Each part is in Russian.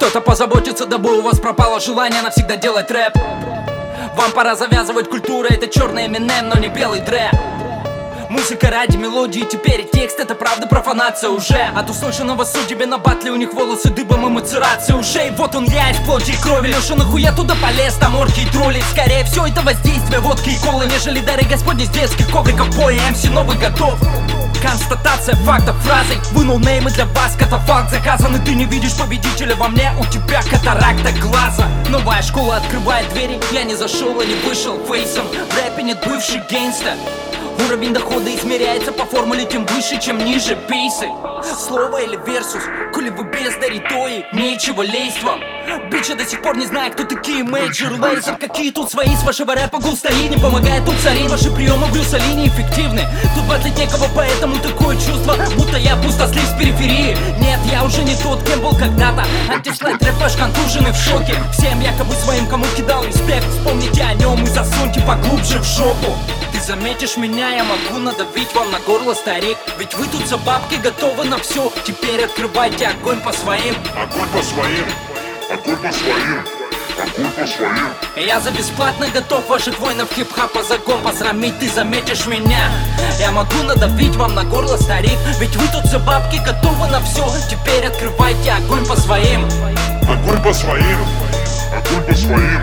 Кто-то позаботится, дабы у вас пропало желание навсегда делать рэп. Вам пора завязывать, культура — это черный Эминем, но не белый Дре. Музыка ради мелодии, теперь текст — это правда профанация уже. От услышанного судьбе на батле у них волосы дыбом, эмоцирация уже. И вот он я из плоти и крови. Леша, нахуя туда полез, там орки и тролли. Скорее всего это воздействие водки и колы, нежели дары Господни с детских ковриков боя. МС новый готов. Констатация фактов фразой. Вынул неймы для вас, катафалк заказан. И ты не видишь победителя во мне, у тебя катаракта глаза. Новая школа открывает двери. Я не зашел и не вышел фейсом. В рэпе нет бывший гейнста. Уровень дохода измеряется по формуле, тем выше, чем ниже пейсы. Слово или версус, коли вы бездари, то и нечего лезть вам. Бича до сих пор не знаю, кто такие мейджор лейзер. Какие тут свои, с вашего рэпа гул стоит. Не помогает тут царей, ваши приемы Брюса Ли неэффективны. Тут батлить некого, поэтому такое чувство, будто я пустослив с периферии. Нет, я уже не тот, кем был когда-то. Антифлэт рэп ваш контужен и в шоке. Всем якобы своим, кому кидал респект, вспомните о нем и засуньте поглубже в жопу. Ты заметишь меня, я могу надавить вам на горло, старик. Ведь вы тут за бабки готовы на все. Теперь открывайте огонь по своим. Огонь по своим, огонь по своим, огонь по своим. Я за бесплатно готов ваших воинов хип-хапа загон посрамить. Ты заметишь меня, я могу надавить вам на горло, старик. Ведь вы тут за бабки готовы на все. Теперь открывайте огонь по своим. Огонь по своим, огонь по своим,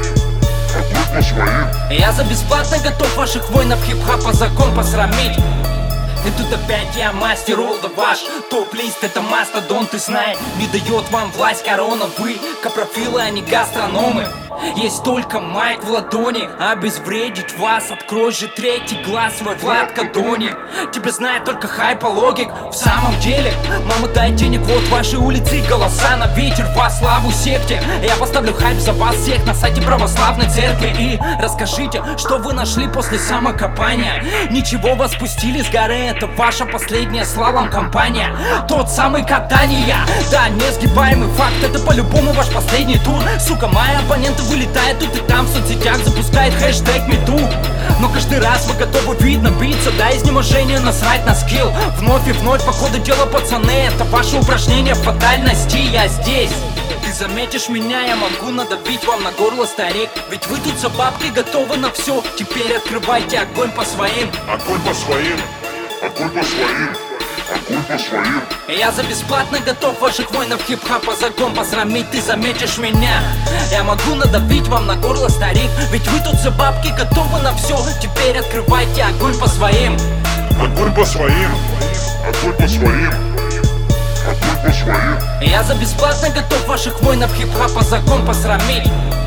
огонь по своим. Я за бесплатно готов ваших воинов хип-хапа закон посрамить. И тут опять я мастер олда ваш. Топ-лист — это мастодон, ты знаешь. Не дает вам власть корона. Вы капрофилы, а не гастрономы. Есть только майк в ладони. Обезвредить вас, открой же третий глаз свой, Влад Кадони. Тебя знает только хайпологик. В самом деле, мама, дай денег, вот ваши улицы, голоса на ветер, во славу секте. Я поставлю хайп за вас всех на сайте православной церкви. И расскажите, что вы нашли после самокопания. Ничего, вас спустили с горы, это ваша последняя слалом-компания. Тот самый катания. Да, несгибаемый факт, это по-любому ваш последний тур. Сука, мои оппоненты вылетает тут и там в соцсетях, запускает хэштег #MeToo. Но каждый раз вы готовы, видно, биться до изнеможения, насрать на скилл. Вновь и вновь, по ходу дела, пацаны, это ваше упражнение в фатальности, я здесь. Ты заметишь меня, я могу надавить вам на горло, старик. Ведь вы тут за бабки готовы на все. Теперь открывайте огонь по своим. Огонь по своим, огонь по своим, огонь по своим. Я за бесплатно готов ваших воинов хип-хапа закон посрамить. Ты заметишь меня, я могу надавить вам на горло, старик. Ведь вы тут за бабки готовы на все. Теперь открывайте огонь по своим. Огонь по своим, огонь по своим, огонь по своим. Я за бесплатно готов ваших воинов хип-хапа закон посрамить.